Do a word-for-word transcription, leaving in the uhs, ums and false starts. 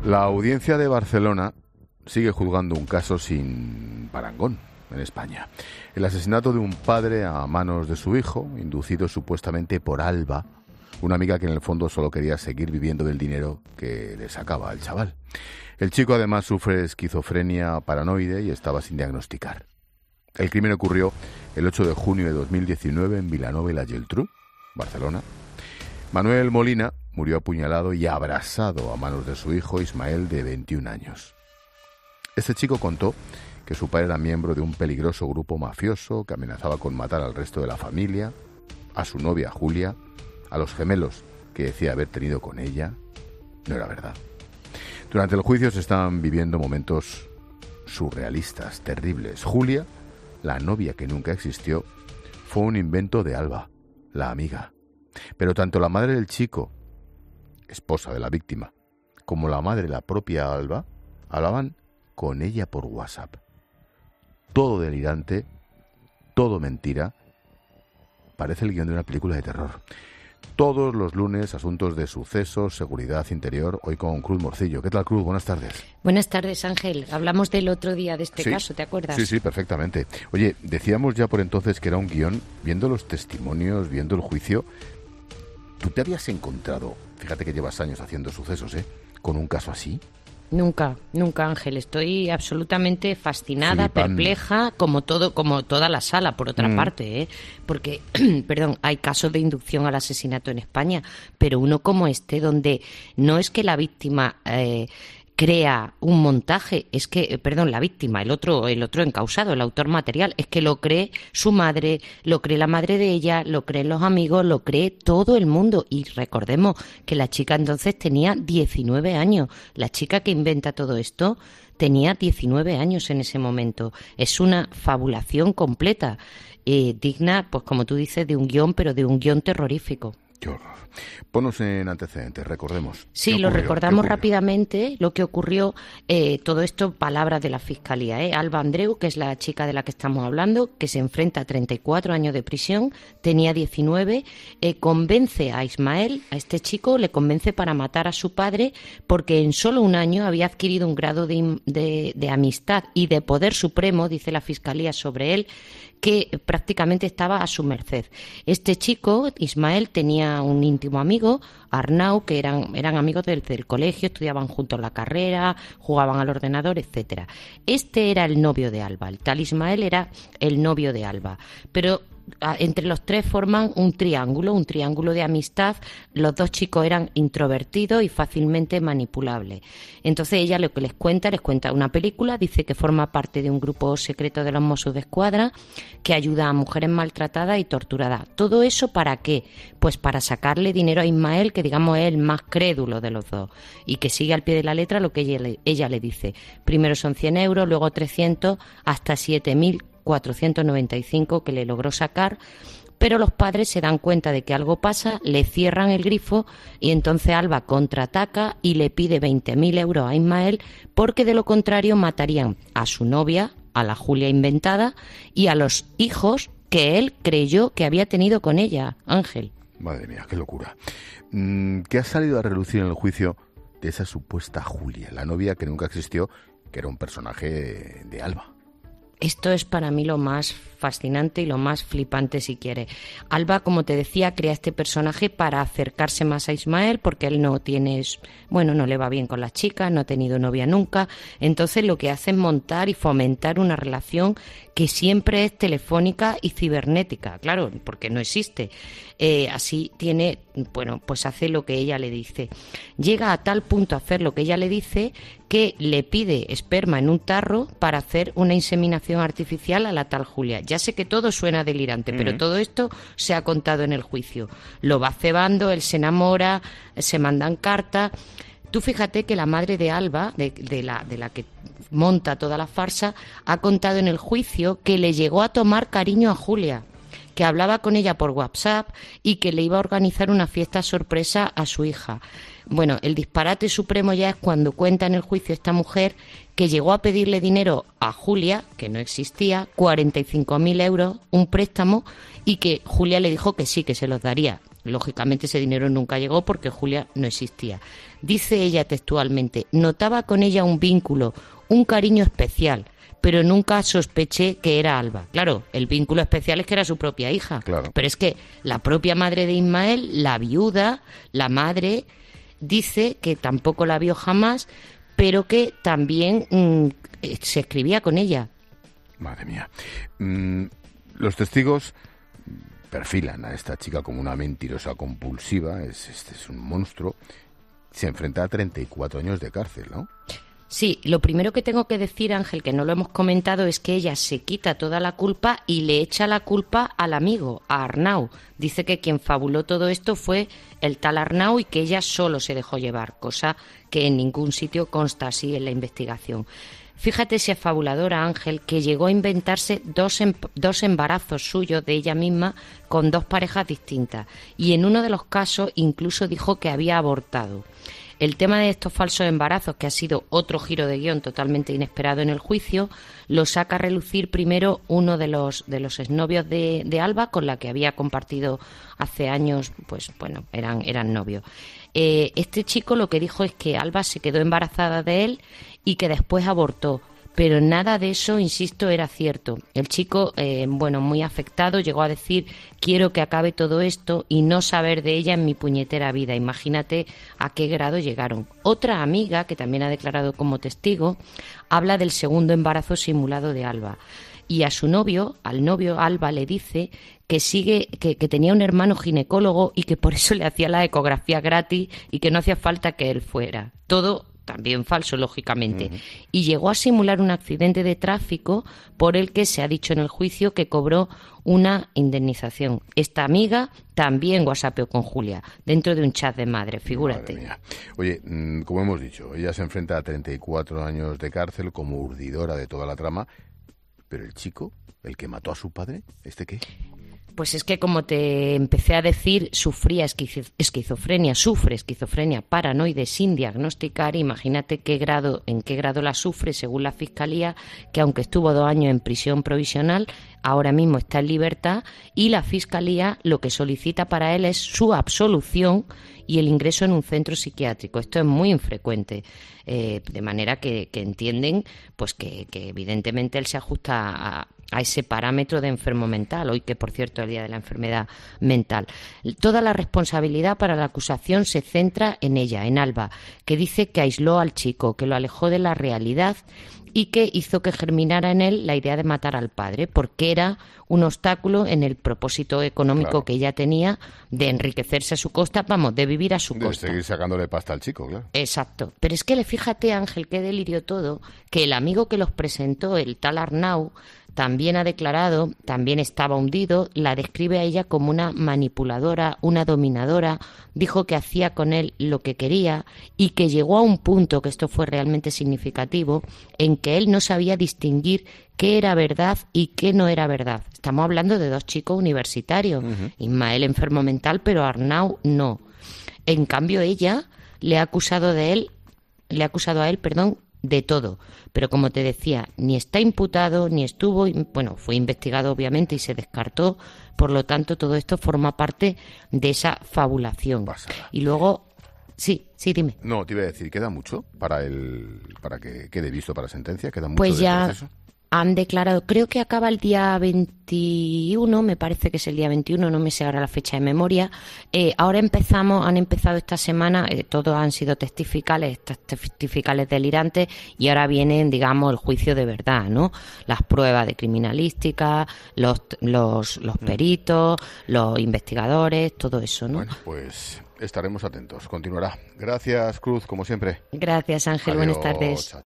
La audiencia de Barcelona sigue juzgando un caso sin parangón en España. El asesinato de un padre a manos de su hijo, inducido supuestamente por Alba, una amiga que en el fondo solo quería seguir viviendo del dinero que le sacaba al chaval. El chico además sufre esquizofrenia paranoide y estaba sin diagnosticar. El crimen ocurrió el ocho de junio de dos mil diecinueve en Vilanova y la Geltrú, Barcelona. Manuel Molina murió apuñalado y abrasado a manos de su hijo Ismael, de veintiún años. Este chico contó que su padre era miembro de un peligroso grupo mafioso que amenazaba con matar al resto de la familia, a su novia Julia, a los gemelos que decía haber tenido con ella. No era verdad. Durante el juicio se estaban viviendo momentos surrealistas, terribles. Julia, la novia que nunca existió, fue un invento de Alba, la amiga. Pero tanto la madre del chico, esposa de la víctima, como la madre de la propia Alba, hablaban con ella por WhatsApp. Todo delirante, todo mentira. Parece el guión de una película de terror. Todos los lunes, asuntos de sucesos, seguridad interior, hoy con Cruz Morcillo. ¿Qué tal, Cruz? Buenas tardes. Buenas tardes, Ángel. Hablamos del otro día de este ¿Sí? caso, ¿te acuerdas? Sí, sí, perfectamente. Oye, decíamos ya por entonces que era un guión. Viendo los testimonios, viendo el juicio, ¿tú te habías encontrado, fíjate que llevas años haciendo sucesos, ¿eh?, con un caso así? Nunca, nunca, Ángel. Estoy absolutamente fascinada, Flipando. perpleja, como todo, como toda la sala, por otra Mm. parte, ¿eh? Porque, perdón, hay casos de inducción al asesinato en España, pero uno como este, donde no es que la víctima eh, crea un montaje, es que, eh, perdón, la víctima, el otro, el otro encausado, el autor material, es que lo cree su madre, lo cree la madre de ella, lo creen los amigos, lo cree todo el mundo. Y recordemos que la chica entonces tenía diecinueve años. La chica que inventa todo esto tenía diecinueve años en ese momento. Es una fabulación completa, eh, digna, pues como tú dices, de un guión, pero de un guión terrorífico. Qué horror. Ponos en antecedentes, recordemos. Sí, lo recordamos rápidamente, lo que ocurrió, eh, todo esto, palabras de la Fiscalía. ¿eh? Alba Andreu, que es la chica de la que estamos hablando, que se enfrenta a treinta y cuatro años de prisión, tenía diecinueve, eh, convence a Ismael, a este chico, le convence para matar a su padre, porque en solo un año había adquirido un grado de, de, de amistad y de poder supremo, dice la Fiscalía sobre él, que prácticamente estaba a su merced. Este chico, Ismael, tenía un íntimo amigo, Arnau, que eran, eran amigos del, del colegio, estudiaban juntos la carrera, jugaban al ordenador, etcétera. Este era el novio de Alba, el tal Ismael era el novio de Alba, pero entre los tres forman un triángulo, un triángulo de amistad. Los dos chicos eran introvertidos y fácilmente manipulables. Entonces ella lo que les cuenta, les cuenta una película, dice que forma parte de un grupo secreto de los Mossos de Escuadra que ayuda a mujeres maltratadas y torturadas. ¿Todo eso para qué? Pues para sacarle dinero a Ismael, que digamos es el más crédulo de los dos y que sigue al pie de la letra lo que ella le, ella le dice. Primero son cien euros, luego trescientos, hasta siete mil cuatrocientos noventa y cinco que le logró sacar, pero los padres se dan cuenta de que algo pasa, le cierran el grifo y entonces Alba contraataca y le pide veinte mil euros a Ismael, porque de lo contrario matarían a su novia, a la Julia inventada, y a los hijos que él creyó que había tenido con ella, Ángel. Madre mía, qué locura. ¿Qué ha salido a relucir en el juicio de esa supuesta Julia, la novia que nunca existió, que era un personaje de Alba? Esto es para mí lo más fascinante y lo más flipante, si quiere. Alba, como te decía, crea este personaje para acercarse más a Ismael, porque él no tiene, bueno, no le va bien con las chicas, no ha tenido novia nunca. Entonces lo que hace es montar y fomentar una relación que siempre es telefónica y cibernética, claro, porque no existe. Eh, así tiene, bueno, pues hace lo que ella le dice. Llega a tal punto a hacer lo que ella le dice que le pide esperma en un tarro para hacer una inseminación artificial a la tal Julia. Ya sé que todo suena delirante, mm. pero todo esto se ha contado en el juicio. Lo va cebando, él se enamora, se mandan cartas. Tú fíjate que la madre de Alba, de, de, la, de la que monta toda la farsa, ha contado en el juicio que le llegó a tomar cariño a Julia, que hablaba con ella por WhatsApp y que le iba a organizar una fiesta sorpresa a su hija. Bueno, el disparate supremo ya es cuando cuenta en el juicio esta mujer que llegó a pedirle dinero a Julia, que no existía, cuarenta y cinco mil euros, un préstamo, y que Julia le dijo que sí, que se los daría. Lógicamente ese dinero nunca llegó porque Julia no existía. Dice ella textualmente: notaba con ella un vínculo, un cariño especial, pero nunca sospeché que era Alba. Claro, el vínculo especial es que era su propia hija. Claro. Pero es que la propia madre de Ismael, la viuda, la madre, dice que tampoco la vio jamás, pero que también mmm, se escribía con ella. Madre mía. Mm, los testigos perfilan a esta chica como una mentirosa compulsiva. Es, este es un monstruo. Se enfrenta a treinta y cuatro años de cárcel, ¿no? Sí, lo primero que tengo que decir, Ángel, que no lo hemos comentado, es que ella se quita toda la culpa y le echa la culpa al amigo, a Arnau. Dice que quien fabuló todo esto fue el tal Arnau y que ella solo se dejó llevar, cosa que en ningún sitio consta así en la investigación. Fíjate ese fabulador, Ángel, que llegó a inventarse dos, em- dos embarazos suyos de ella misma con dos parejas distintas, y en uno de los casos incluso dijo que había abortado. El tema de estos falsos embarazos, que ha sido otro giro de guión totalmente inesperado en el juicio, lo saca a relucir primero uno de los de los exnovios de, de Alba, con la que había compartido hace años, pues bueno, eran, eran novios. Eh, este chico lo que dijo es que Alba se quedó embarazada de él y que después abortó. Pero nada de eso, insisto, era cierto. El chico, eh, bueno, muy afectado, llegó a decir: quiero que acabe todo esto y no saber de ella en mi puñetera vida. Imagínate a qué grado llegaron. Otra amiga, que también ha declarado como testigo, habla del segundo embarazo simulado de Alba. Y a su novio, al novio Alba, le dice que sigue, que, que tenía un hermano ginecólogo y que por eso le hacía la ecografía gratis y que no hacía falta que él fuera. Todo también falso, lógicamente. Uh-huh. Y llegó a simular un accidente de tráfico por el que se ha dicho en el juicio que cobró una indemnización. Esta amiga también whatsappeó con Julia dentro de un chat de madre, figúrate. Madre mía. Oye, como hemos dicho, ella se enfrenta a treinta y cuatro años de cárcel como urdidora de toda la trama, pero el chico, el que mató a su padre, ¿este qué? Pues es que, como te empecé a decir, sufría esquizofrenia, sufre esquizofrenia paranoide sin diagnosticar. Imagínate qué grado, en qué grado la sufre, según la Fiscalía, que aunque estuvo dos años en prisión provisional, ahora mismo está en libertad, y la Fiscalía lo que solicita para él es su absolución y el ingreso en un centro psiquiátrico. Esto es muy infrecuente, eh, de manera que, que entienden pues que, que evidentemente él se ajusta a a ese parámetro de enfermo mental, hoy que por cierto es el Día de la Enfermedad Mental. Toda la responsabilidad para la acusación se centra en ella, en Alba, que dice que aisló al chico, que lo alejó de la realidad y que hizo que germinara en él la idea de matar al padre, porque era un obstáculo en el propósito económico claro. que ella tenía de enriquecerse a su costa, vamos, de vivir a su de costa. De seguir sacándole pasta al chico, claro. Exacto. Pero es que le fíjate, Ángel, qué delirio todo, que el amigo que los presentó, el tal Arnau, también ha declarado, también estaba hundido, la describe a ella como una manipuladora, una dominadora, dijo que hacía con él lo que quería y que llegó a un punto, que esto fue realmente significativo, en que él no sabía distinguir qué era verdad y qué no era verdad. Estamos hablando de dos chicos universitarios, uh-huh. Ismael enfermo mental, pero Arnau no. En cambio, ella le ha acusado de él, le ha acusado a él, perdón, de todo, pero como te decía, ni está imputado, ni estuvo, bueno, fue investigado obviamente y se descartó, por lo tanto todo esto forma parte de esa fabulación. Pasada. Y luego, sí, sí, dime. No, te iba a decir, ¿queda mucho para el para que quede visto para sentencia? ¿Queda mucho pues de ya proceso? Han declarado, creo que acaba el día veintiuno, me parece que es el día veintiuno, no me sé ahora la fecha de memoria. Eh, ahora empezamos, han empezado esta semana, eh, todos han sido testificales, estas testificales delirantes, y ahora vienen, digamos, el juicio de verdad, ¿no? Las pruebas de criminalística, los, los, los peritos, los investigadores, todo eso, ¿no? Bueno, pues estaremos atentos, continuará. Gracias, Cruz, como siempre. Gracias, Ángel, Adiós. buenas tardes.